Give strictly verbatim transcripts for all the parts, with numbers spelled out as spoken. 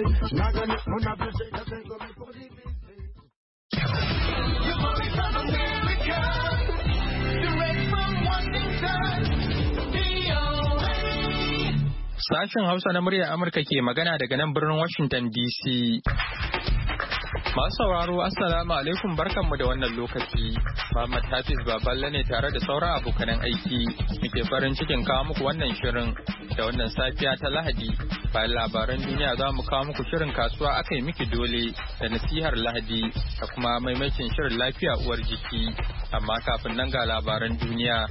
Sashen Hausa na muryar Amurka ke magana daga nan birnin Washington D C. Masu sauraro Assalamu alaikum barkanmu da wannan lokaci. Muhammad Hafiz Baballe ne tare da sauran abokanan aiki. Muke farin cikin kawo muku wannan shirin da wannan safiya ta Lahadi. Bayan labaran duniya za mu kawo muku shirin kasuwa aka yi miki dole da nasihar Lahadi da kuma maimacin shirin lafiya uwar jiki. Amma kafin nan ga labaran duniya.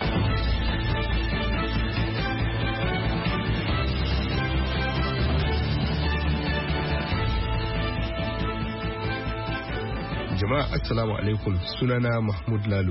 Jama'a assalamu alaikum, sunana Mahmud Lalo.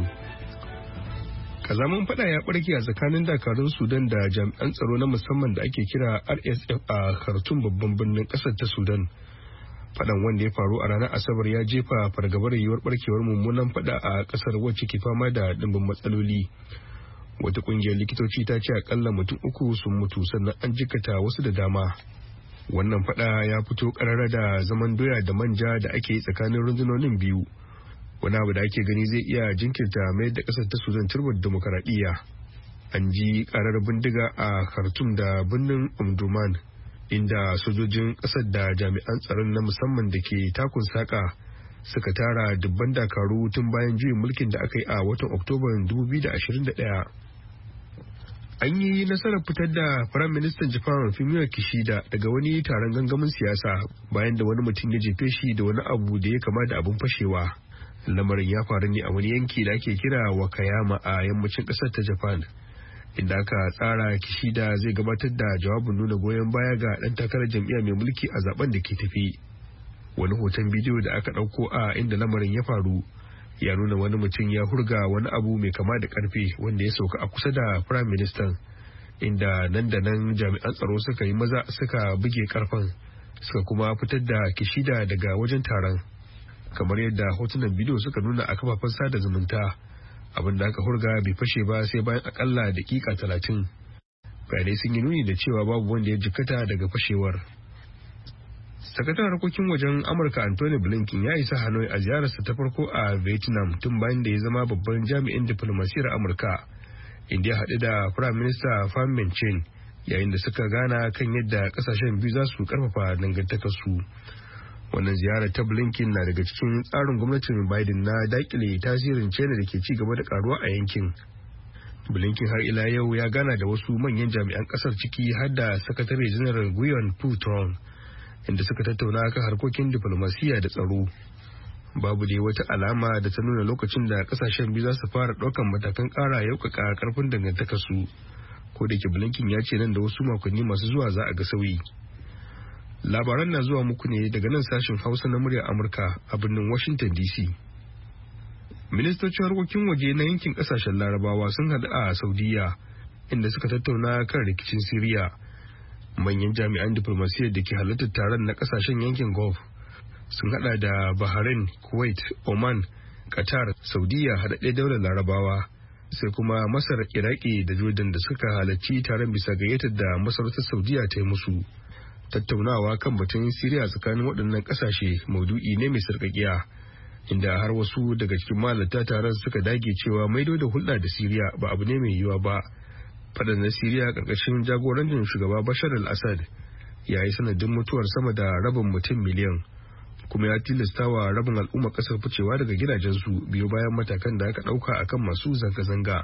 Kazamin fada ya barke a tsakanin dakarun Sudan da jami'an tsaro na musamman da ake kira R S F a Khartoum babban birnin kasar ta Sudan. Fadan wanda ya faru a ranar Asabar ya jefa fargabar yiwuwar barkewar mummunan fada a kasar wacce ke fama da dimbin matsaloli. Wata kungiyar likitoci ta ce akalla mutum uku sun mutu sannan an jikata wasu da dama. Wannan fada ya fito karara da zaman doya da manja da ake yi tsakanin rundunonin biyu, wani abu da ake gani zai iya jinkirta mai da kasar ta Sudan turbar demokaradiyya. An ji karar bindiga a Khartoum da birnin Omdurman, inda sojojin kasar da jami'an tsaron na musamman da ke takun saka suka tara dubban dakaru tun bayan juyin mulkin da aka yi a watan Oktoban dubu biyu da ashirin da ɗaya. An yi nasarar fitar da Firayim Ministan Japan Fumio Kishida daga wani taron gangamin siyasa bayan da wani mutum ya jefe shi da wani abu da ya kama da abin fashewa. Lamarin ya faru ne a wani yanki da ake kira Wakayama a yammacin ƙasar ta Japan, inda aka tsara Kishida zai gabatar da jawabin nuna goyon baya ga ɗan takarar jam'iyya mai mulki a zaben da ke tafi. Wani hoton bidiyo da aka ɗauko a inda lamarin ya faru ya nuna wani mutum ya hurga wani abu mai kama da karfe wanda ya sauka a kusa da Prime Minister, inda nan da nan jami'an tsaro suka yi maza suka buge karfen suka kuma fitar da Kishida daga wajen taron. Kamar yadda hotunan bidiyo suka nuna a kafafen sada zumunta, abin da aka hurga bai fashe ba sai bayan akalla dakika talatin. Bayanai sun yi nuni da cewa babu wanda ya jikkata daga fashewar. Sakataren harkokin wajen Amurka Anthony Blinken ya isa Hanoi a ziyararsa ta farko a Vietnam tun bayan da ya zama babban jami'in diplomasiyar Amurka, inda ya haɗu da Prime Minister Pham Minh Chinh yayin da suka gana kan yadda kasashen biyu za su karfafa dangantakarsu. Wannan ziyarar ta Blinken na daga cikin tsarin gwamnatin Biden na dakile tasirin China da ke ci gaba da karuwa a yankin. Blinken har ila yau ya gana da wasu manyan jami'an kasar ciki har da Sakatare Janar Nguyen Phu Trong, inda suka tattauna kan harkokin diflomasiyya da tsaro. Babu dai wata alama da ta nuna lokacin da kasashen biyu za su fara ɗaukan matakan ƙara yaukaka karfin dangantakarsu, ko da ke Blinken ya ce nan da wasu makonni masu zuwa za a ga sauyi. Labaran na zuwa muku ne daga nan sashen Hausa na muryar Amurka a birnin Washington D C. Ministocin harkokin waje na yankin kasashen Larabawa sun haɗu a Saudiya, inda suka tattauna kan rikicin Siriya. Manyan jami'an diplomasiyyar da ke halartar taron na kasashen yankin Gulf sun hada da Bahrain, Kuwait, Oman, Qatar, Saudiya, haɗaɗɗen daular Larabawa, sai kuma Masar, Iraki da Jordan da suka halarci taron bisa gayyatar da masarautar Saudiya ta yi musu. Tattaunawa kan batun Siriya tsakanin waɗannan ƙasashe maudu'i ne mai sarƙaƙiya, inda har wasu daga cikin mahalarta taron suka dage cewa maido da hulɗa da Siriya ba abu ne mai yiwuwa ba. Faɗan na Siriya ƙarƙashin jagorancin shugaba Bashar al-Assad ya yi sanadin mutuwar sama da rabin mutum miliyan, kuma ya tilasta wa rabin al'umma ƙasar ficewa daga gidajensu biyo bayan matakan da aka ɗauka akan masu zanga-zanga.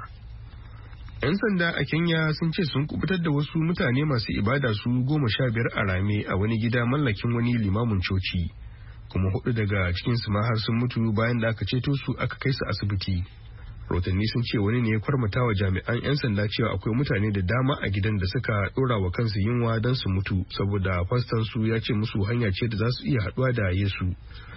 'Yan sanda a Kenya sun ce sun kubutar da wasu mutane masu ibada su goma sha biyar a rame a wani gida mallakin wani limamin coci, kuma hudu daga cikinsu ma har sun mutu bayan da aka ceto su aka kai su asibiti. Rotanni sun ce wani ne ya kwarmata wa jami'an 'yan sanda cewa akwai mutane da dama a gidan da suka dora wa kansu yunwa don su mutu saboda fastan su ya ce musu hanya ce da za su iya haduwa da Yesu.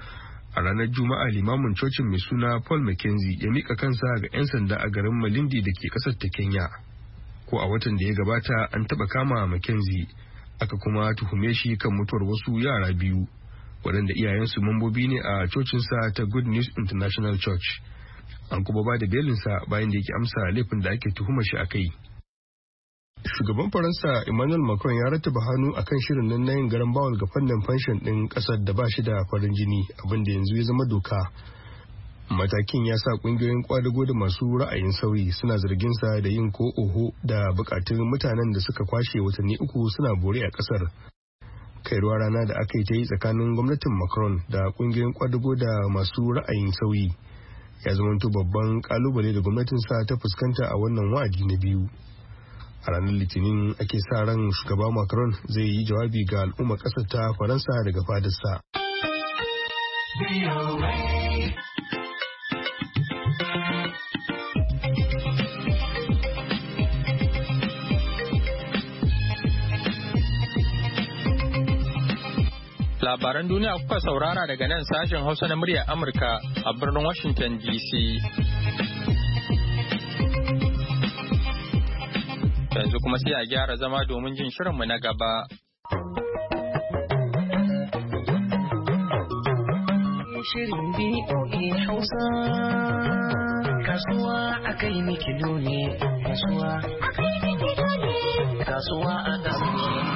A ranar Juma'a limamin cocin mai suna Paul Mackenzie ya mika kansa ga 'yan sanda a garin Malindi da ke kasar ta Kenya. Ko a watan da ya gabata an taba kama Mackenzie, aka kuma tuhume shi kan mutuwar wasu yara biyu waɗanda iyayensu mambobi ne a cocinsa ta Good News International Church. An kuma ba da belinsa bayan da yake amsa laifin da ake tuhumar shi a kai. Shugaban Faransa Emmanuel Macron ya rattaba hannu akan shirin nan na yin garan bawul ga fannin fanshin ɗin ƙasar da ba shi da farin jini, abin da yanzu ya zama doka. Matakin ya sa ƙungiyoyin kwadago da masu ra'ayin sauyi suna zargin sa da yin ko oho da bukatun mutanen da suka kwashe watanni uku suna bore a ƙasar. Kai ruwa rana da aka yi ta yi tsakanin gwamnatin Macron da ƙungiyoyin kwadago da masu ra'ayin sauyi ya zamanto babban kalubale da gwamnatinsa ta fuskanta a wannan wa'adi na biyu. A ranar Litinin ake sa ran shugaba Macron zai yi jawabi ga al'ummar ƙasar ta Faransa daga fadarsa. Labaran duniya kuka saurara daga nan sashen Hausa na muryar Amurka a birnin Washington D C. Yanzu kuma sai a gyara zama domin jin shirinmu na gaba. Shirin B O A Hausa, kasuwa akai miki dole, kasuwa akai miki dole, kasuwa akai.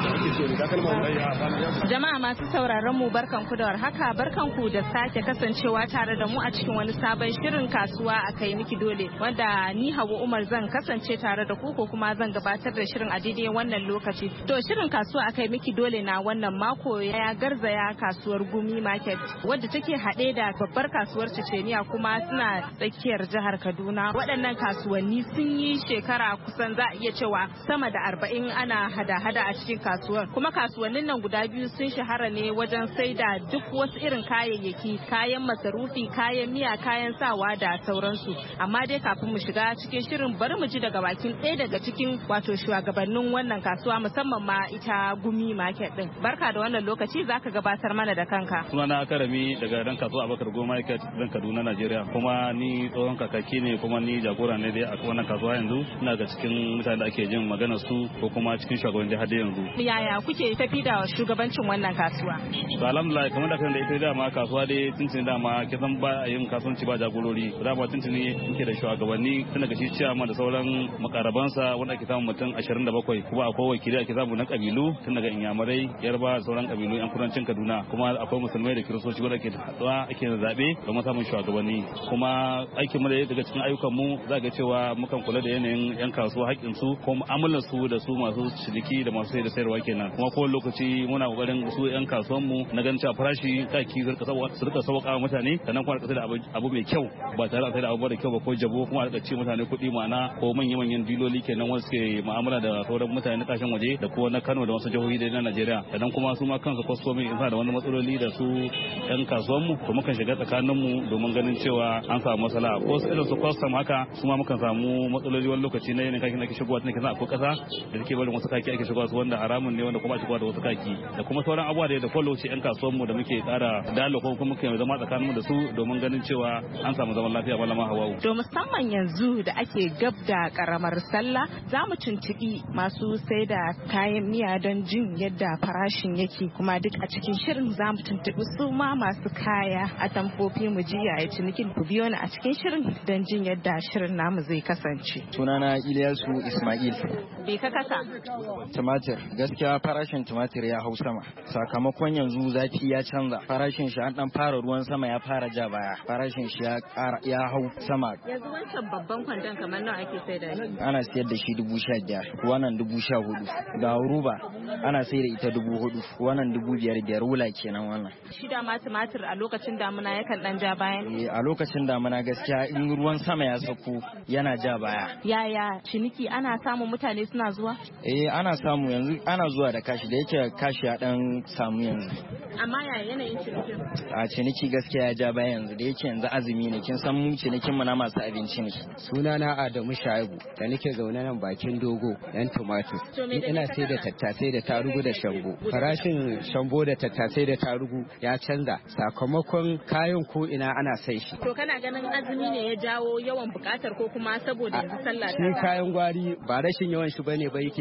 Jama'a masu sauraron mu barkanku da warhaka, barkanku da sake kasancewa tare da mu a cikin wani sabon shirin kasuwa a kai miki dole, wanda ni Hauwa Umar zan kasance tare da ku ko kuma zan gabatar da shirin a daidai wannan lokaci. To shirin kasuwa a kai miki dole na wannan mako ya garzaya kasuwar Gumi Market, wadda take haɗe da babbar kasuwar Ceceniya kuma suna tsakiyar jihar Kaduna. Waɗannan kasuwanni sun yi shekara kusan za a iya cewa sama da arba'in ana hada-hada a cikin kasuwar, kuma kasuwannin nan guda biyu sun shahara ne wajen saida duk wasu irin kayayyaki, kayan masarufi, kayan miya, kayan sawa da sauransu. Amma dai kafin mu shiga cikin shirin bari mu ji daga bakin ɗaya daga cikin wato shugabannin wannan kasuwa, musamman ma ita Gumi Market din. Barka da wannan lokaci, zaka gabatar mana da kanka. Sunana Karami daga dan kasuwa Abubakar Gumi Market dan Kaduna, Najeriya. Kuma ni tsohon kakaki ne, kuma ni jagora ne dai a wannan kasuwa yanzu. Ina ga cikin mutanen da ake jin maganar su ko kuma cikin shugaban da hade yanzu. Yaya kuke tafi da shugabancin wannan kasuwa? To alhamdulillah, kamar da kan da ita dama kasuwa dai tuntuni dama kisan ba a yin kasuwanci ba jagorori. Dama tuntuni muke da shugabanni tun daga shi ciyama da sauran makarabansa wanda ake samu mutum ashirin da bakwai, kuma akwai wakili ake samu na kabilu tun daga Inyamurai, Yarba da sauran kabilu yan kudancin Kaduna, kuma akwai musulmai da kiristoci wanda ke haɗuwa ake zaɓe domin samun shugabanni. Kuma aikin mu da daga cikin ayyukan mu za ga cewa mukan kula da yanayin yan kasuwa, haƙƙin su ko mu'amalar su da su masu ciniki da masu sai da sayarwa kenan. Kuma kowane lokaci muna kokarin su yan kasuwan mu na ganin cewa farashi kaki su rika sauƙa mutane, sannan kuma rika da abu mai kyau ba tare da sai da abu da kyau ba ko jabo, kuma rika ci mutane kuɗi ma'ana ko manyan manyan diloli kenan wanda suke mu'amala da sauran mutane na kashin waje da ko na Kano da wasu jihohi da na Najeriya. Sannan kuma su ma kansu kwastomi in sa da wani matsaloli da su yan kasuwan mu to mukan shiga tsakanin mu domin ganin cewa an samu matsala. Ko su irin su kwastam haka su ma mukan samu matsaloli wani lokaci na yanayin kakin ake shigowa tun kisa akwai ƙasa da take barin wasu kaki ake shigowa su wanda haramun ne, wanda kuma shigowa da wasu kaki da kuma sauran abubuwa da da kwalloci yan kasuwan mu da muke tsara dalo ko kuma muke zama tsakanin mu da su domin ganin cewa an samu zaman lafiya malama Hawwa. To musamman yanzu da ake gab da karamar sallah, za mu tuntuɓi masu sai da kayan miya don jin yadda farashin yake, kuma duk a cikin shirin za mu tuntuɓi su ma masu kaya a tamfofi mu ji yaya cinikin. Ku biyo ni a cikin shirin don jin yadda shirin namu zai kasance. Sunana Ilyasu Ismail. Bai ka kasa? Tumatir, gaskiya farashin tumatir ya hau sama sakamakon yanzu zafi ya canza, farashin shi an dan fara ruwan sama ya fara ja baya, farashin shi ya ya hau sama. Yanzu wancan babban kwandon kamar nawa ake sai da shi? Ana siyar da shi dubu sha biyar, wannan dubu sha hudu. Ga ruba ana sai da ita dubu hudu, wannan dubu biyar biyar, wula kenan wannan. Shi da ma tumatir a lokacin damuna yakan dan ja baya? Eh, a lokacin damuna gaskiya in ruwan sama ya sauko yana ja baya. Yaya ciniki, ana samun mutane suna zuwa? Eh, ana samu yanzu, ana zuwa da kashi da yake kashi ya dan samu yanzu. Amma ya yanayin cinikin? A ciniki gaskiya ya ja baya yanzu da yake yanzu azumi ne, kin san mu cinikin mu na masu abinci ne. Sunana Adamu Shaibu da nake zaune nan bakin dogo yan tumatur. Ina sai da tattasai da tarugu da shambo. Farashin shambo da tattasai da tarugu ya canza sakamakon kayan ko ina ana sai shi. To kana ganin azumi ne ya jawo yawan bukatar ko kuma saboda yanzu sallah ta? Shi kayan gwari ba rashin yawan shi bane ba yake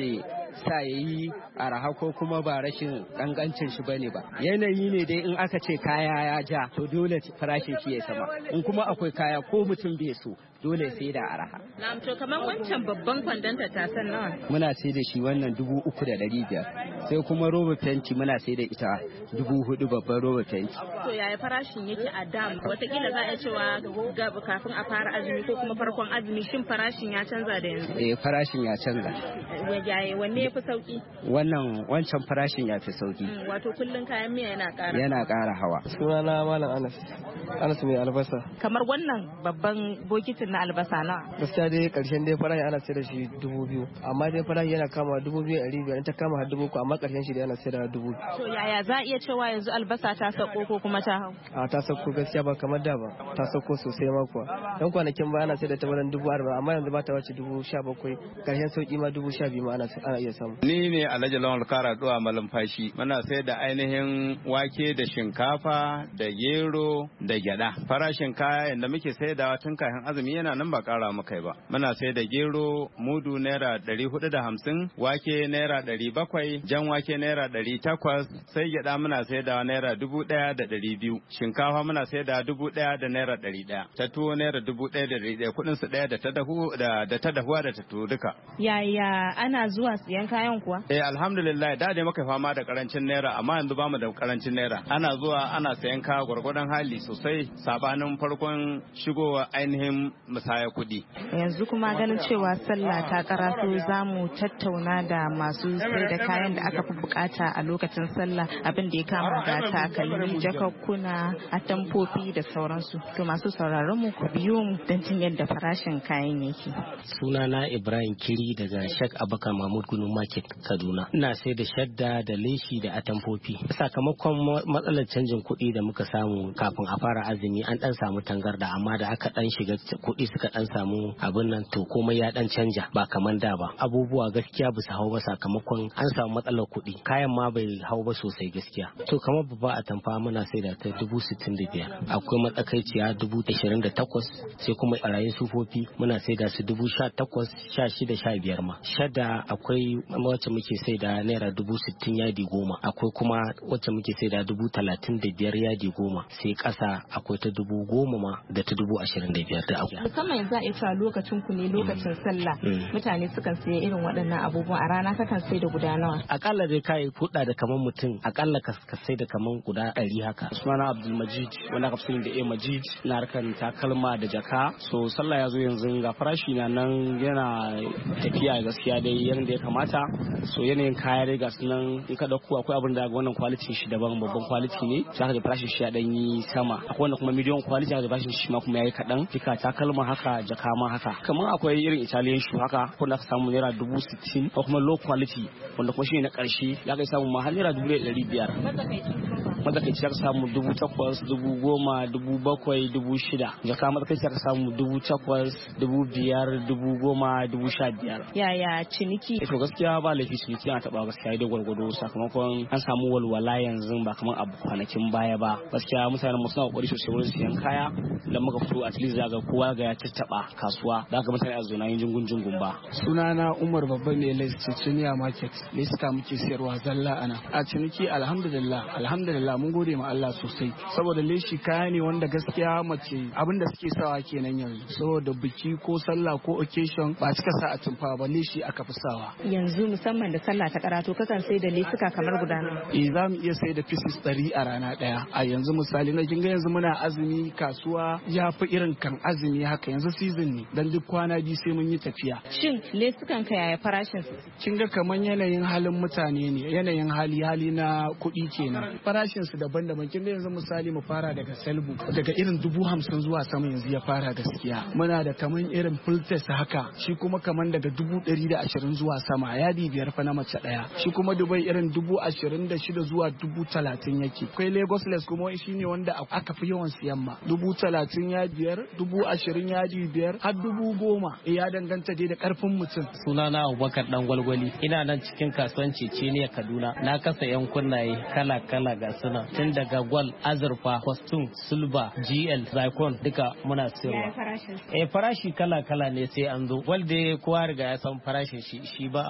sa yayi araha ko kuma ba rashin dangancin shi bane ba. Yanayi ne dai in aka ce kaya ya ja to dole farashin shi ya sama. In kuma akwai kaya ko mutum bai so dole sai da araha. Na'am, to kamar wancan babban kwandon tattasan nawa? Muna sai da shi wannan dubu uku da ɗari biyar. Sai kuma roba fenti muna sai da ita dubu hudu babban roba fenti. To yaya farashin yake a dam? Wataƙila za a cewa gaba kafin a fara azumi ko kuma farkon azumi, shin farashin ya canza da yanzu? Eh, farashin ya canza. Yaye wanne ya fi sauki? Wannan wancan farashin ya fi sauki. Wato kullun kayan miya yana ƙara. Yana ƙara hawa. Sunana Malam Anas. Anas mai albasa. Kamar wannan babban bokitin na albasa na. Gaskiya dai karshen dai farashi ana sai da shi dubu biyu, amma dai farashi yana kama dubu biyu ɗari biyar, in ta kama har dubu uku, amma karshen shi dai ana sai da dubu biyu. To yaya za a iya cewa yanzu albasa ta sauko ko kuma ta hau? A ta sauko gaskiya ba kamar da ba, ta sauko sosai ma kuwa. Dan kwanakin ba ana sai da ta wurin dubu arba'in, amma yanzu ba ta wace dubu sha bakwai, karshen sauki ma dubu sha biyu ma ana iya samu. Ni ne Alhaji Lawal Kara Duwa Malumfashi. Muna sai da ainihin wake da shinkafa da gero da gyada. Farashin kaya yadda muke saidawa tun kafin azumi yana nan ba kara mu kai ba. Muna sai da gero mudu naira ɗari hudu da hamsin, wake naira ɗari bakwai, jan wake naira ɗari takwas, sai gyada muna saidawa naira dubu ɗaya da ɗari biyu. Shinkafa muna saidawa dubu ɗaya da naira ɗari ɗaya. Ta tuwo naira dubu ɗaya da ɗari ɗaya. Kuɗin su ɗaya da ta dahu da da ta dahuwa da ta tuwo duka. Yaya ana zuwa siyan kayan kuwa? Eh alhamdulillah da dai muka fama da karancin naira, amma yanzu bamu da karancin naira. Ana zuwa ana sayan kaya gwargwadon hali sosai sabanin farkon shigowa ainihin musaya kuɗi. Yanzu kuma ganin cewa sallah ta karaso za mu tattauna da masu sai da kayan da aka fi bukata a lokacin sallah, abin da ya kama da takalmi, jakakkuna, atamfofi da sauransu. To masu sauraron mu ku biyo mu don jin yadda farashin kayan yake. Sunana Ibrahim Kiri daga Sheikh Abubakar Mahmud Gunu Market Kaduna. Ina sai da shadda da leshi da atamfofi. Sakamakon matsalar canjin kuɗi da muka samu kafin a fara azumi an dan samu tangarda, amma da aka dan shiga kuɗi suka dan samu abin nan to komai ya dan canja ba kaman da ba. Abubuwa gaskiya ba su hau ba sakamakon an samu matsalar kuɗi. Kayan ma bai hau ba sosai gaskiya. To kamar babba atamfa muna sai da ta dubu sittin da biyar. Akwai matsakaiciya dubu ashirin da takwas, sai kuma ɓarayin sufofi muna sai da su dubu sha takwas, sha shida, sha biyar ma. Shada akwai wacce muke sai da naira dubu sittin yadi goma. Akwai kuma wacce muke sai da dubu talatin da biyar yadi goma. Sai ƙasa akwai ta dubu goma ma da ta dubu ashirin da biyar da akwai. Musamman za a iya cewa lokacin ku ne lokacin sallah. Mutane sukan sayi irin waɗannan abubuwan, a rana kakan sai da guda nawa? Akalla dai kai kuɗa da kaman mutum akalla ka sai da kaman guda ɗari haka. Sunana Abdulmajid wanda aka fi da A Majid, na harkar takalma da jaka. So sallah ya zo yanzu ga farashi na nan yana tafiya gaskiya dai yadda ya kamata. So yanayin kaya dai ga sunan in ka dauko akwai abin da wannan quality shi daban babban quality ne, za ka ga farashin shi ya dan yi sama. Akwai wanda kuma medium quality da farashin shi ma kuma yayi kadan. Fika takalma haka, jaka ma haka. Kamar akwai irin Italian shoe haka wanda ka samu naira dubu sittin, ko kuma low quality wanda kuma shi ne na karshe ya kai samu ma har naira dubu ɗari biyar. Matsakaici ka samu dubu takwas, dubu goma, dubu bakwai, dubu shida. Jaka matsakaici ka samu dubu takwas, dubu biyar, dubu goma, dubu sha biyar. Yaya ciniki? To gaskiya ba laifi ciniki ana taɓa gaskiya dai gwargwado sakamakon an samu walwala yanzu ba kamar abu kwanakin baya ba. Gaskiya mutanen mu suna kokari sosai wurin siyan kaya, da muka fito at least zaga kowa ga ya tattaba kasuwa, da ga mutane a zona yin jingun jingun ba. Sunana Umar Babban ne Lestiniya Market, lista muke siyarwa zalla ana. A ciniki alhamdulillah, alhamdulillah mun gode ma Allah sosai, saboda leshi kaya ne wanda gaskiya mace abinda suke sawa kenan yanzu, saboda biki ko sallah ko occasion ba cika sa a tumfa ba, leshi aka fi sawa. Yanzu musamman da sallah ta karatu kakan sai da lesuka kamar guda nawa? Eh za mu iya sai da pieces ɗari a rana ɗaya. A yanzu misali na kinga yanzu muna azumi, kasuwa ya fi irin kan azumi haka, yanzu season ne dan duk kwana biyu sai mun yi tafiya. Shin lesukan ka yaya farashin su? Kinga kaman yanayin halin mutane ne, yanayin hali hali na kuɗi kenan. Farashin su daban-daban. Kinga yanzu misali mu fara daga selbu, daga irin dubu hamsin zuwa sama yanzu ya fara gaskiya. Muna da kaman irin full test haka, shi kuma kaman daga dubu ɗari da ashirin zuwa sama, yadi biyar fa na mace ɗaya. Shi kuma Dubai irin dubu ashirin da shida zuwa dubu talatin yake. Akwai Lagos less kuma shi ne wanda aka fi yawan siyan ma. Dubu talatin ya biyar, dubu ashirin yadi biyar, har dubu goma. Ya danganta dai da karfin mutum. Sunana Abubakar Dan Gwalgwali. Ina nan cikin kasuwan Cece ne Kaduna. Na kasa yan kunnaye kala-kala ga suna. Tun daga gwal, azurfa, costume, silver, G L, Zycon duka muna siyarwa. Eh farashi kala-kala ne sai an zo. Gwal dai kowa riga ya san farashin shi, shi ba a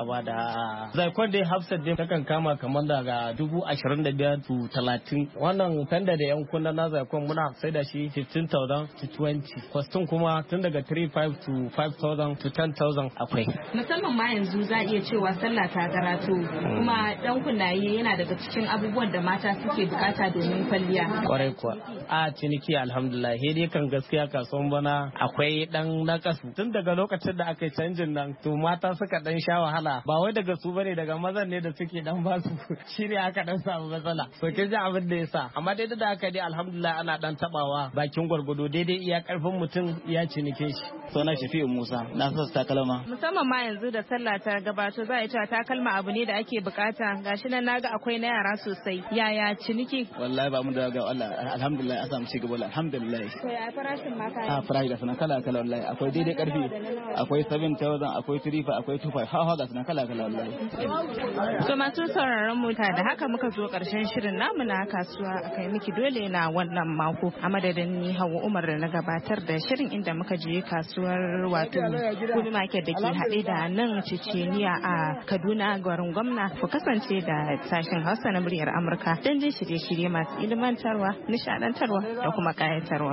bada. Zaikon dai Hafsat dai takan kama kamar daga dubu ashirin da biyar to talatin. Wannan fenda da yan kunna na Zaikon muna sai da shi fifteen thousand to twenty. Kwastin kuma tun daga three five to five thousand to ten thousand akwai. Musamman ma yanzu za iya cewa sallah ta garato kuma dan kunnaye yana daga cikin abubuwan da mata suke bukata domin kwalliya. Kwarai kuwa. A ciniki alhamdulillah dai kan gaskiya kasuwan bana akwai dan nakasu tun daga lokacin da aka yi canjin nan to mata suka dan sha wahala ba wai daga su bane daga mazan ne da suke dan ba su shine aka dan samu matsala to kin ji abin da yasa amma dai da aka dai alhamdulillah ana dan tabawa bakin gwargwado daidai iya karfin mutum iya cinike shi. Sona Shafi'u Musa na sa takalma musamman ma yanzu da sallah ta gabato za a cewa takalma abu ne da ake bukata gashi nan naga akwai na yara sosai yaya ciniki. Wallahi ba mu da ga Allah alhamdulillah a samu ci gaba alhamdulillah. To ya farashin ma kai? A farashi da sanan kala kala wallahi akwai daidai karfi akwai seven thousand akwai three five akwai two five ha ha ga sanan kala kala wallahi. To masu sauraron mu ta da haka muka zo karshen shirin namu na kasuwa akai miki dole na wannan mako a madadin ni Hauwa Umar da na gabatar da shirin inda muka je kasuwar wato Kuli Market da ke haɗe da nan Ceceniya a Kaduna garin gwamna ku kasance da sashen Hausa na muryar Amurka don jin shirye-shirye masu ilmantarwa, nishadantarwa da kuma kayatarwa.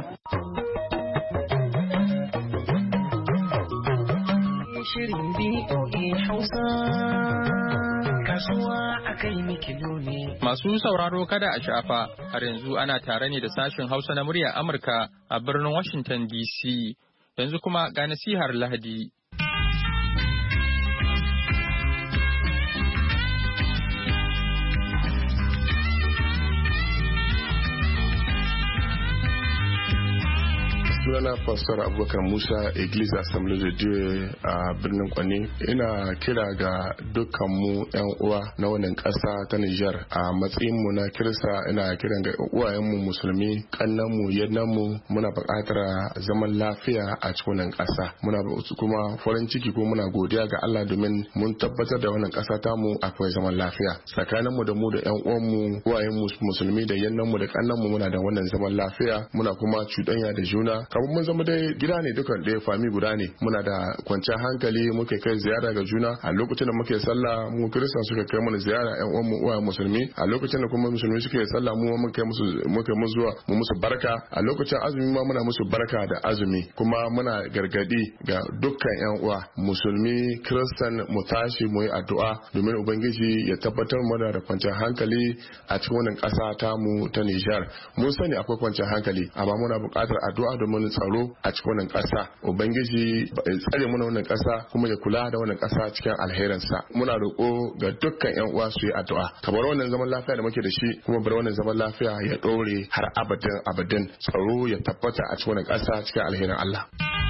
Shirin B O A Hausa kasuwa akai mikilo ne. Masu sauraro kada a shafa har yanzu ana tare ne da sashen Hausa na muryar Amurka a birnin Washington D C. Yanzu kuma ga nasihar Lahadi. sunana pastor Abubakar Musa Église Assembly de Dieu a birnin Kwani. Ina kira ga dukkan mu yan uwa na wannan ƙasa ta Niger a matsayin mu na Kirista. Ina kiran ga uwayen mu musulmi, kannan mu, yannan mu, muna buƙatar zaman lafiya a cikin wannan ƙasa. Muna kuma farin ciki ko muna godiya ga Allah domin mun tabbatar da wannan ƙasa ta mu akwai zaman lafiya. Tsakanin mu da mu da yan uwan mu, uwayen mu musulmi da yannan mu da kannan mu muna da wannan zaman lafiya. Muna kuma cuɗanya da juna. Kamar mun zama dai gida ne dukan ɗaya fami guda ne, muna da kwanciyar hankali, muke kai ziyara ga juna a lokacin da muke sallah. Mu Kirista suka kai mana ziyara yan uwan mu uwa musulmi, a lokacin da kuma musulmi suke sallah mu mun kai musu muke mu zuwa mu musu barka. A lokacin azumi ma muna musu barka da azumi. Kuma muna gargadi ga dukkan yan uwa musulmi Kiristan mu tashi mu yi addu'a domin ubangiji ya tabbatar mana da kwanciyar hankali a cikin wannan ƙasa ta mu ta Nijar. Mun sani akwai kwanciyar hankali amma muna buƙatar addu'a domin tsaro a cikin wannan ƙasa. Ubangiji ya tsare mana wannan ƙasa kuma ya kula da wannan ƙasa cikin alherinsa. Muna roƙo ga dukkan ƴan uwa su yi addu'a. Kamar wannan zaman lafiya da muke da shi kuma bar wannan zaman lafiya ya ɗore har abadin abadin. Tsaro ya tabbata a cikin wannan ƙasa cikin alherin Allah.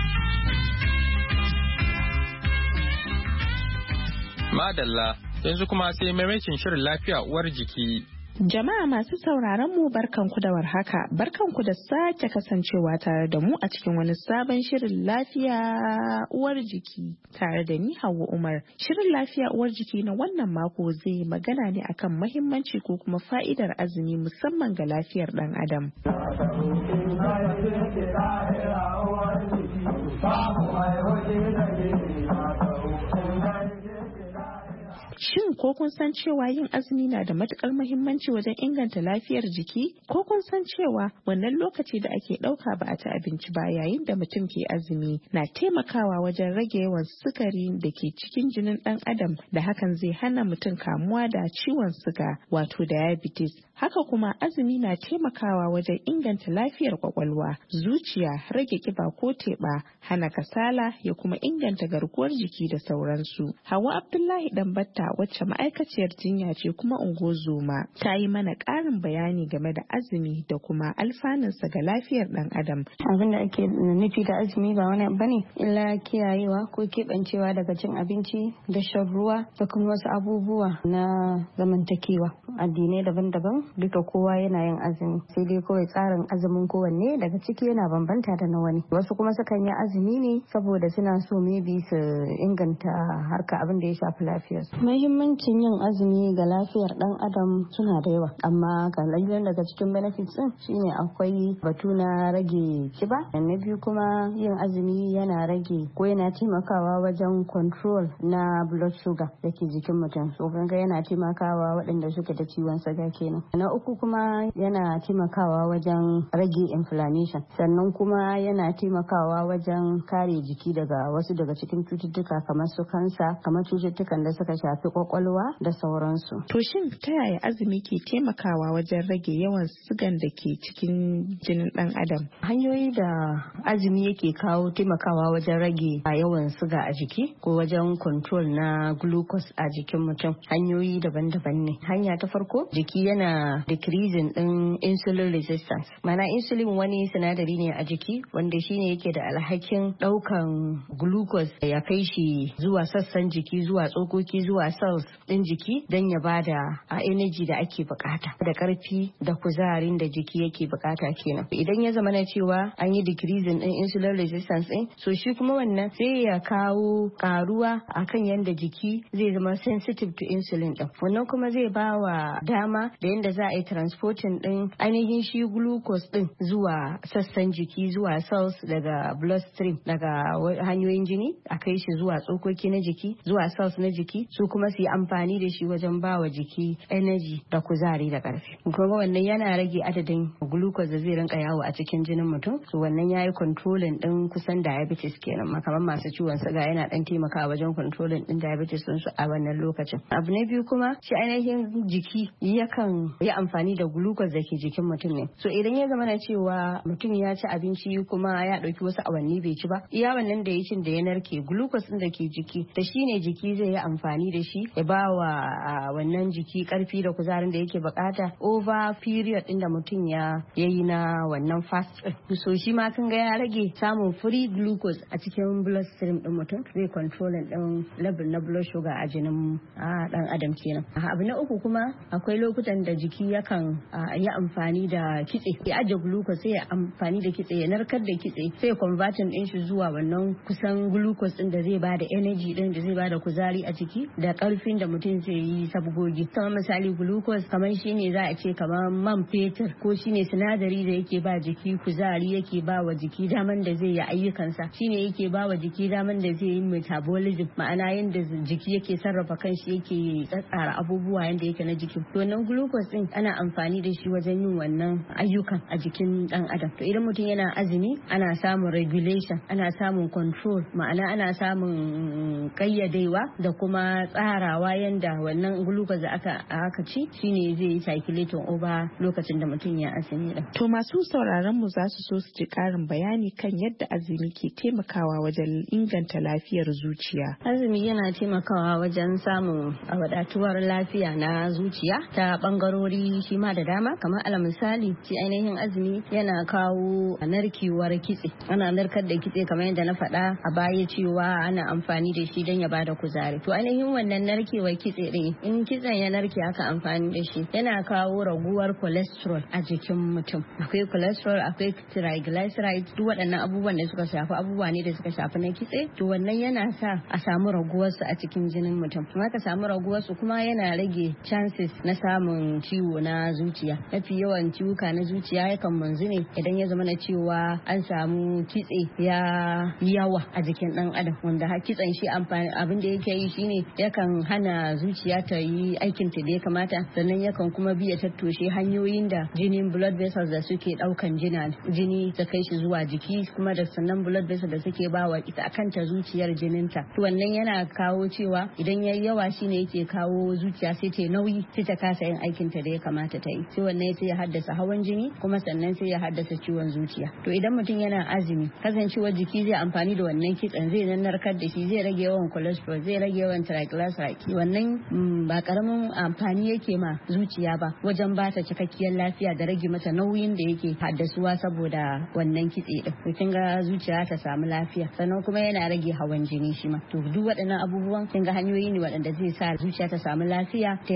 Madalla yanzu kuma sai maimakin shirin lafiya uwar jiki. Jama'a masu sauraron mu barkanku da warhaka, barkanku da sake kasancewa tare da mu a cikin wani sabon shirin lafiya uwar jiki tare da ni Hauwa Umar. Shirin lafiya uwar jiki na wannan mako zai magana ne akan mahimmanci ko kuma fa'idar azumi musamman ga lafiyar ɗan adam. Shin ko kun san cewa yin azumi na da matukar muhimmanci wajen inganta lafiyar jiki? Ko kun san cewa wannan lokaci da ake ɗauka ba a ci abinci ba yayin da mutum ke azumi na taimakawa wajen rage yawan sukari da ke cikin jinin ɗan adam da hakan zai hana mutum kamuwa da ciwon suga wato diabetes. Haka kuma azumi na taimakawa wajen inganta lafiyar kwakwalwa, zuciya, rage kiba ko teɓa, hana kasala ya kuma inganta garkuwar jiki da sauransu. Hawa Abdullahi Dambatta wacce ma'aikaciyar jinya ce kuma ungozoma ta yi mana ƙarin bayani game da azumi da kuma alfanunsa ga lafiyar ɗan adam. Abin da ake nufi da azumi ba wani bane illa kiyayewa ko keɓancewa daga cin abinci da shan ruwa da kuma wasu abubuwa na zamantakewa. addinai daban-daban duka kowa yana yin azumi, sai dai kawai tsarin azumin kowanne daga ciki yana bambanta da na wani. Wasu kuma sukan yi azumi ne saboda suna so maybe su inganta harka abin da ya shafi lafiyarsu. Muhimmancin yin azumi ga lafiyar dan adam suna da yawa, amma kalilan daga cikin benefits din shine akwai batu na rage kiba, na biyu kuma yin azumi yana rage ko yana taimakawa wajen control na blood sugar da ke jikin mutum, so ganga yana taimakawa waɗanda suke da ciwon suga kenan. Na uku kuma yana taimakawa wajen rage inflammation, sannan kuma yana taimakawa wajen kare jiki daga wasu daga cikin cututtuka kamar su kansa, kamar cututtukan da suka shafi kwakwalwa da sauransu. To shin ta yaya azumi ke taimakawa wajen rage yawan sugan da ke cikin jinin dan adam? Hanyoyi da azumi yake kawo taimakawa wajen rage yawan suga a jiki ko wajen control na glucose a jikin mutum, hanyoyi daban-daban ne. Hanya ta farko, jiki yana decreasing din insulin resistance, mana insulin wani sinadari ne a jiki wanda shine yake da alhakin daukan glucose ya kai shi zuwa sassan jiki, zuwa tsokoki, zuwa cells din jiki don ya bada a energy da ake bukata da karfi da kuzarin da jiki yake bukata kenan. Idan ya zama na cewa an yi decreasing din insulin resistance din, so shi kuma wannan sai ya kawo karuwa akan yanda jiki zai zama sensitive to insulin din. Wannan kuma zai ba wa dama da yanda za a yi transporting din ainihin shi glucose din zuwa sassan jiki, zuwa cells daga bloodstream, daga hanyoyin jini a kai shi zuwa tsokoki na jiki, zuwa cells na jiki, su kuma su yi amfani da shi wajen ba wa jiki energy da kuzari da karfi. Kuma wannan yana rage adadin glucose da zai rinka yawo a cikin jinin mutum, so wannan yayi controlling din kusan diabetes kenan, kamar masu ciwon suga yana dan taimakawa wajen controlling din diabetes din su a wannan lokacin. Abu na biyu kuma shi ainihin jiki yakan yi amfani da glucose da ke jikin mutum ne, so idan ya zama na cewa mutum ya ci abinci kuma ya dauki wasu awanni bai ci ba, iya wannan da ya cin da ya narke glucose din da ke jiki da shi ne jiki zai yi amfani da shi ya ba wa wannan jiki karfi da kuzarin da yake bukata over period din da mutum ya yayi na wannan fast. So shi ma kun ga ya rage samun free glucose a cikin bloodstream din mutum, zai controlling din level na blood sugar a jinin dan adam kenan. Abu na uku kuma akwai lokutan da jiki yakan yi amfani da kitse, ya aje glucose sai ya amfani da kitse, ya narkar da kitse sai converting din shi zuwa wannan kusan glucose din da zai bada energy din da zai bada kuzari a jiki da karfin da mutum zai yi sabgogi. Kamar misali glucose kamar shine za a ce kamar man fetur, ko shine sinadari da yake ba jiki kuzari, yake ba wa jiki daman da zai yi ayyukansa, shine yake ba wa jiki daman da zai yi metabolism, ma'ana yadda jiki yake sarrafa kanshi, yake tsatsara abubuwa yadda yake na jiki. To nan glucose din ana amfani da shi wajen yin wannan ayyukan a jikin dan adam. To idan mutum yana azumi ana samun regulation, ana samun control, ma'ana ana samun kayyadewa da kuma tsarawa yanda wannan glucose da aka aka ci shine zai yi circulating over lokacin da mutum ya azumi din. To masu sauraron mu za su so su ji karin bayani kan yadda azumi ke taimakawa wajen inganta lafiyar zuciya. Azumi yana taimakawa wajen samun wadatuwar lafiya na zuciya ta bangarori shi ma da dama, kamar alal misali shi ainihin azumi yana kawo narkewar kitse, ana narkar da kitse kamar yadda na faɗa a baya cewa ana amfani da shi don ya bada kuzari. To ainihin wannan narkewar kitse ɗin, in kitsen ya narke aka amfani da shi yana kawo raguwar cholesterol a jikin mutum. Akwai cholesterol, akwai triglycerides, duk waɗannan abubuwan da suka shafi abubuwa ne da suka shafi na kitse, to wannan yana sa a samu raguwar su a cikin jinin mutum. Kuma ka samu raguwar su kuma yana rage chances na samun ciwo na zuciya. Mafi yawan ciwuka na zuciya yakan manzu ne idan ya zama na cewa an samu kitse ya yawa a jikin dan adam, wanda har kitsen shi amfani abin da yake yi shine yakan hana zuciya ta yi aikin ta da ya kamata, sannan yakan kuma biya tattoshe hanyoyin da jinin blood vessels da suke daukan jina jini ta kai shi zuwa jiki, kuma da sannan blood vessels da suke bawa ita kanta zuciyar jininta. To wannan yana kawo cewa idan yayi yawa shine yake kawo zuciya sai ta nauyi, sai ta kasa yin aikin ta da ya kamata ta yi, sai wannan sai ya haddasa hawan jini, kuma sannan sai ya haddasa ciwon zuciya. To idan mutum yana azumi, kasancewar jiki zai amfani da wannan kitsen, zai narkar da shi, zai rage yawan cholesterol, zai rage yawan triglycerides. Wannan ba karamin amfani yake ma zuciya ba wajen ba ta cikakkiyar lafiya da rage mata nauyin da yake haddasuwa saboda wannan kitse din. To kin ga zuciya ta samu lafiya, sannan kuma yana rage hawan jini shi ma. To duk waɗannan abubuwan kin ga hanyoyi ne waɗanda zai sa zuciya ta samu lafiya, ta yi aikin ta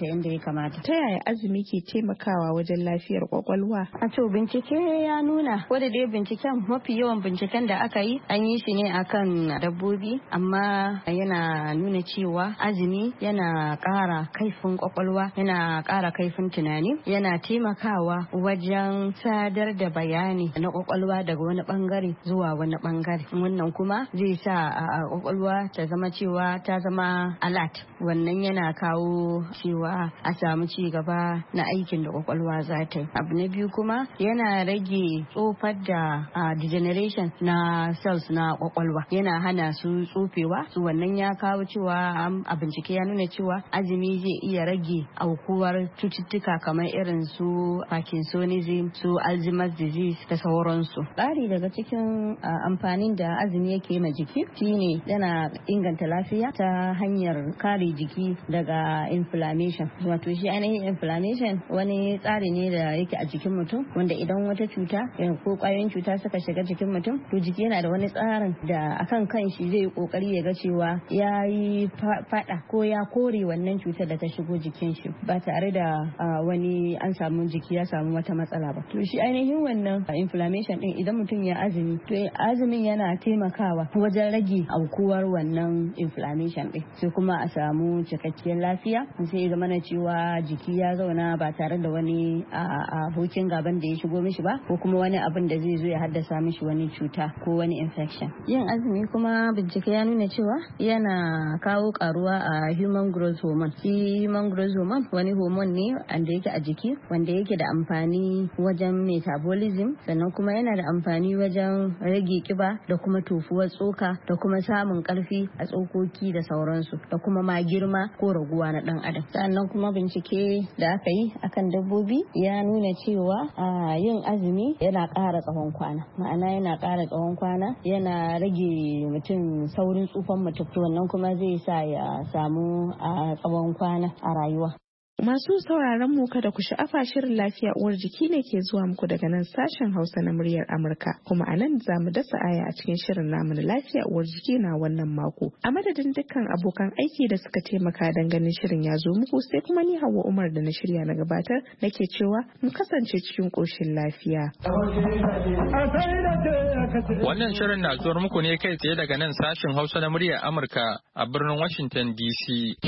yadda ya kamata. Ta yaya azumi ke taimakawa wajen lafiyar kwakwalwa? A to bincike ya nuna, wadda dai binciken mafi yawan binciken da aka yi an yi shi ne akan dabbobi, amma yana nuna cewa azumi yana ƙara kaifin kwakwalwa, yana ƙara kaifin tunani, yana taimakawa wajen sadar da bayani na kwakwalwa daga wani bangare zuwa wani bangare. Wannan kuma zai sa a kwakwalwa ta zama cewa ta zama alert. Wannan yana kawo cewa a samu ci gaba na aikin da kwakwalwa za ta yi. Abu na biyu kuma yana rage tsofar da degeneration na cells na kwakwalwa, yana hana su tsofewa. Su wannan ya kawo cewa a bincike ya nuna cewa azumi zai iya rage aukuwar cututtuka kamar irin su Parkinsonism, su Alzheimer's disease da sauransu. Ƙari daga cikin amfanin da azumi yake ma jiki shine yana inganta lafiya ta hanyar kare jiki daga inflammation. Wato shi ainihin inflammation wani tsari ne da yake a jikin mutum, wanda idan wata cuta ko kwayoyin cuta suka shiga jikin mutum, to jiki yana da wani tsarin da akan kan shi zai yi kokari ya ga cewa ya yi fada ko ya kore wannan cutar da ta shigo jikin shi ba tare da wani an samu jiki ya samu wata matsala ba. To shi ainihin wannan inflammation din idan mutum ya azumi, to azumin yana taimakawa wajen rage aukuwar wannan inflammation din, sai kuma a samu cikakkiyar lafiya, sai ya zama na cewa jiki ya zauna ba tare da wani abokin gaban da ya shigo mishi ba, ko kuma wani abin da zai zo ya haddasa mishi wani cuta ko wani infection. Yin azumi kuma bincike ya nuna cewa yana kawo karuwa a human growth hormone. Shi human growth hormone wani hormone ne wanda yake a jiki, wanda yake da amfani wajen metabolism, sannan kuma yana da amfani wajen rage kiba da kuma tofuwar tsoka da kuma samun karfi a tsokoki da sauransu, da kuma ma girma ko raguwa na dan adam. Sannan kuma bincike da aka yi akan dabbobi ya nuna cewa a yin azumi yana ƙara tsawon kwana, ma'ana yana ƙara tsawon kwana, yana rage mutum saurin tsufan mutum, wannan kuma zai sa ya samu a tsawon kwana a rayuwa. Masu sauraron mu kada ku sha'afa, shirin lafiya uwar jiki ne ke zuwa muku daga nan sashen Hausa na muryar Amurka, kuma a nan za mu dasa aya a cikin shirin namu na lafiya uwar jiki na wannan mako. A madadin dukkan abokan aiki da suka taimaka don ganin shirin ya zo muku, sai kuma ni Hauwa Umar da na shirya na gabatar nake cewa mu kasance cikin ƙoshin lafiya. Wannan shirin na zuwa muku ne kai tsaye daga nan sashen Hausa na muryar Amurka a birnin Washington D C.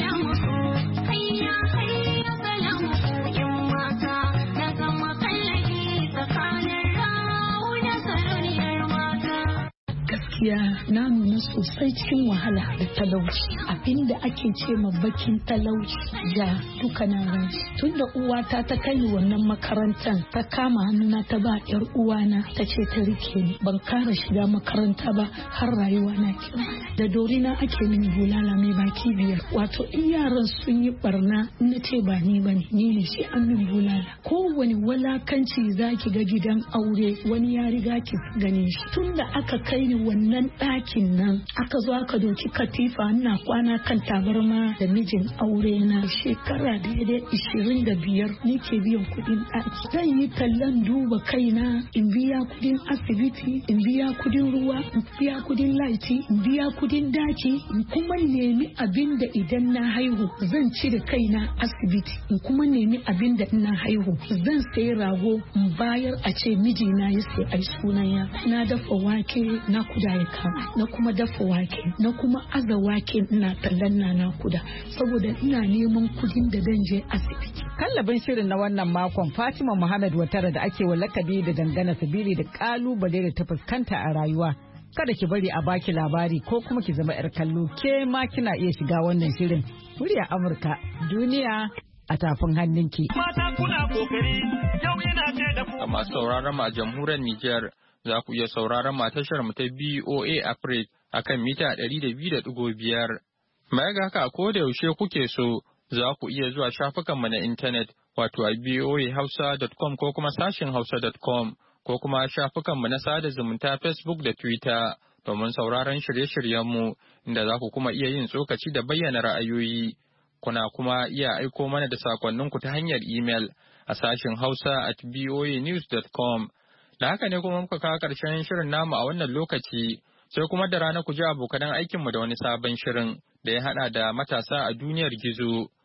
gaskiya na nuna sosai cikin wahala da talauci, abinda ake ce ma bakin talauci ja duka na ranci. Tun da uwata ta kai wannan makarantar ta kama hannuna ta ba yar uwana ta ce ta rike ni, ban kara shiga makaranta ba har rayuwa na kyau. Da dorina ake mini bulala mai baki biyar, wato in yaran sun yi barna na ce ba ni bane ni ne shi an min bulala. Kowane walakanci zaki ga gidan aure wani ya riga ki gane shi. Tun da aka kai ni wannan ɗakin nan aka zo aka doki katifa ina kwana kan tabarma da mijin aure na shekara daidai ishirin da biyar ni ke biyan kuɗin ɗaki. Zan yi tallan duba kaina, in biya kuɗin asibiti, in biya kuɗin ruwa, in biya kuɗin laiti, in biya kuɗin daki, in kuma nemi abin da idan na haihu zan cire kaina asibiti, in kuma nemi abin da ina haihu zan sayi rago in bayar a ce mijina ya sai ai sunan ya. Na dafa wake na kuda ya kama, na kuma dafa wake, na kuma aza wake ina tallan na na kuda saboda ina neman kudin da zan je asibiti. Kallabin shirin na wannan makon Fatima Muhammad Watara da ake wa lakabi da dangana sabili da kalubale da ta fuskanta a rayuwa. Kada ki bari a baki labari ko kuma ki zama 'yar kallo, ke ma kina iya shiga wannan shirin. Murya Amurka, duniya a tafin hannunki. Mata kuna kokari, yau ina ce da ku. Amma sauraron mu a jamhuriyar Nijar za ku iya sauraron mu a tashar mu ta B O A Africa akan mita ɗari da biyu da ɗigo biyar. Baya ga haka ko da yaushe kuke so za ku iya zuwa shafukanmu na intanet wato a b o a hausa dot com ko kuma sashin hausa dot com ko kuma shafukanmu na sada zumunta Facebook da Twitter domin sauraron shirye-shiryenmu inda za ku kuma iya yin tsokaci da bayyana ra'ayoyi. Kuna kuma iya aiko mana da sakonninku ta hanyar email a sashin hausa at b o a news dot com. Da haka ne kuma muka kawo ƙarshen shirin namu a wannan lokaci, sai kuma da rana ku ji abokanan aikinmu da wani sabon shirin da ya haɗa da matasa a duniyar gizo.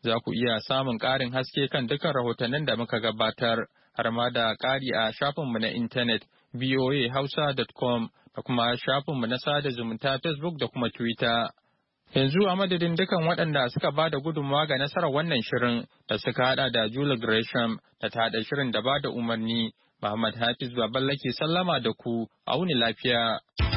Za ku iya samun ƙarin haske kan dukkan rahotannin da muka gabatar, har ma da ƙari a shafinmu na intanet v o a hausa dot com da kuma shafinmu na sada zumunta Facebook da kuma Twitter. Yanzu a madadin dukan waɗanda suka ba da gudunmawa ga nasarar wannan shirin da suka haɗa da Julie Gresham da ta haɗa shirin da ba da umarni, Muhammad Hafiz Baballa ke sallama da ku, a wuni lafiya.